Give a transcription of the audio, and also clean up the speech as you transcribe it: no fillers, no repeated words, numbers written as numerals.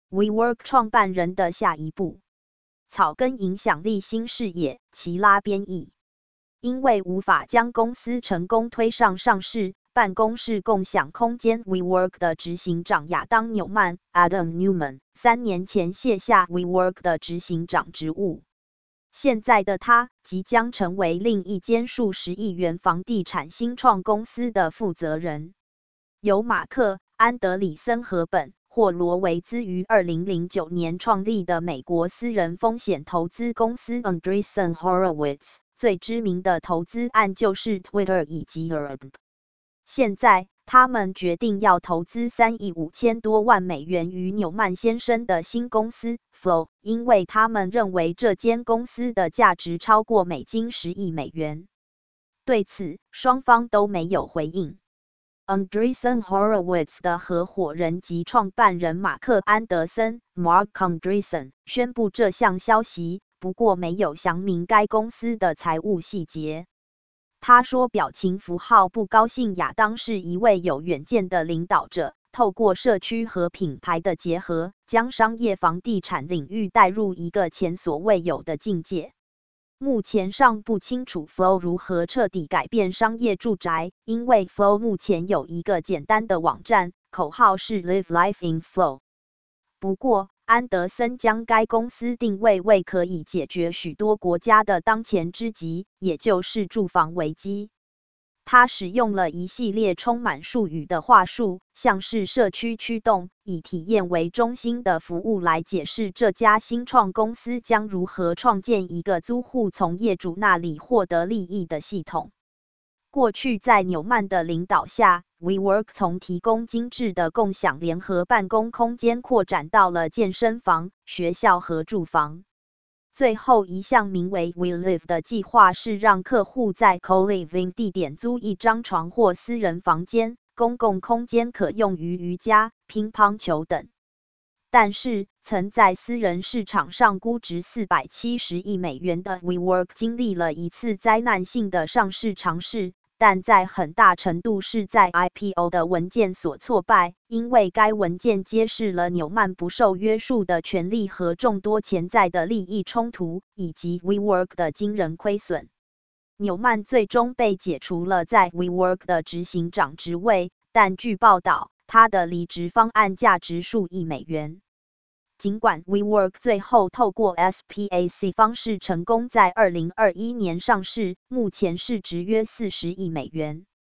WeWork 创办人的下一步。草根影响力新事业，齐拉编译。因为无法将公司成功推上上市，办公室共享空间 WeWork 的执行长亚当·纽曼 （Adam Newman） 3年前卸下 WeWork 的执行长职务。现在的他即将成为另一间数十亿元房地产新创公司的负责人。由马克·安德里森和本·霍罗维兹于2009年创立的美国私人风险投资公司 Andreessen Horowitz， 最知名的投资案就是 Twitter 以及 Airbnb。现在，他们决定要投资3亿5千多万美元于纽曼先生的新公司 Flow， 因为他们认为这间公司的价值超过美金10亿美元。对此，双方都没有回应。Andreessen Horowitz 的合伙人及创办人马克·安德森 （Mark Andreessen） 宣布这项消息，不过没有详明该公司的财务细节。他说表情符号不高兴。亚当是一位有远见的领导者，透过社区和品牌的结合，将商业房地产领域带入一个前所未有的境界。目前尚不清楚 Flow 如何彻底改变商业住宅，因为 Flow 目前有一个简单的网站，口号是 Live Life in Flow。不过，安德森将该公司定位为可以解决许多国家的当前之急，也就是住房危机。他使用了一系列充满术语的话术，像是社区驱动，以体验为中心的服务来解释这家新创公司将如何创建一个租户从业主那里获得利益的系统。过去在纽曼的领导下， WeWork 从提供精致的共享联合办公空间扩展到了健身房、学校和住房。最后一项名为 WeLive 的计划是让客户在 Co-living 地点租一张床或私人房间，公共空间可用于瑜伽、乒乓球等。但是，曾在私人市场上估值470亿美元的 WeWork 经历了一次灾难性的上市尝试，但在很大程度是在 IPO 的文件所挫败，因为该文件揭示了纽曼不受约束的权利和众多潜在的利益冲突，以及 WeWork 的惊人亏损。纽曼最终被解除了在 WeWork 的执行长职位，但据报道，他的离职方案价值数亿美元。尽管 WeWork 最后透过 SPAC 方式成功在2021年上市，目前市值约40亿美元。